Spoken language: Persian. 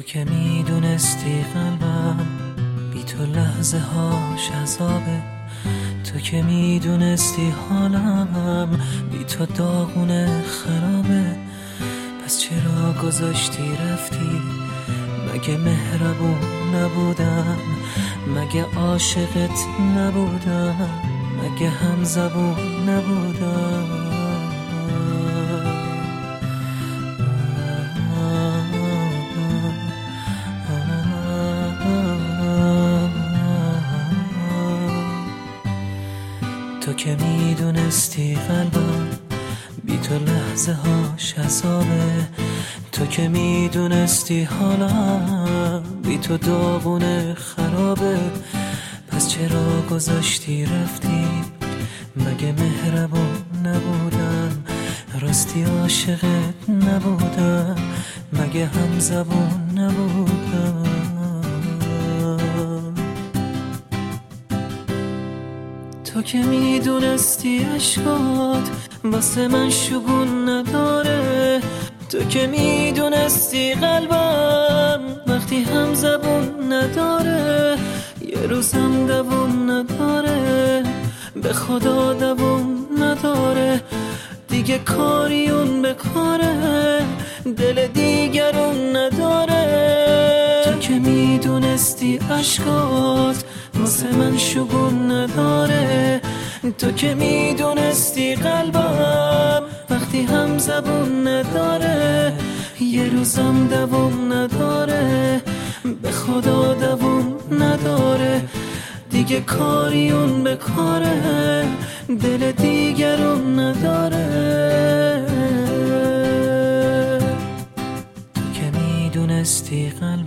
که میدونستی قلبم بی تو لحظه هاش عذابه، تو که میدونستی حالم بی تو داغونه خرابه، پس چرا گذاشتی رفتی؟ مگه مهربون نبودم؟ مگه عاشقت نبودم؟ مگه همزبون نبودم؟ تو که میدونستی قلبم بی تو لحظه هاش عذابه، تو که میدونستی حالم بی تو داغونه خرابه، پس چرا گذاشتی رفتی؟ مگه مهربون نبودم؟ راستی عاشقت نبودم؟ مگه همزبون نبودم؟ تو که میدونستی عشقات واسه من شگون نداره، تو که میدونستی قلبم وقتی هم زبون نداره یه روزم دوون نداره، به خدا دوون نداره، دیگه کاری اون به کاره، دل دیگرون نداره. تو که میدونستی عشقات واسه من شگون نداره، تو که میدونستی قلبم وقتی هم زبون نداره یه روزم دوام نداره، به خدا دوام نداره، دیگه کاری اون به کاره، دل دیگرون نداره. تو که میدونستی قلبم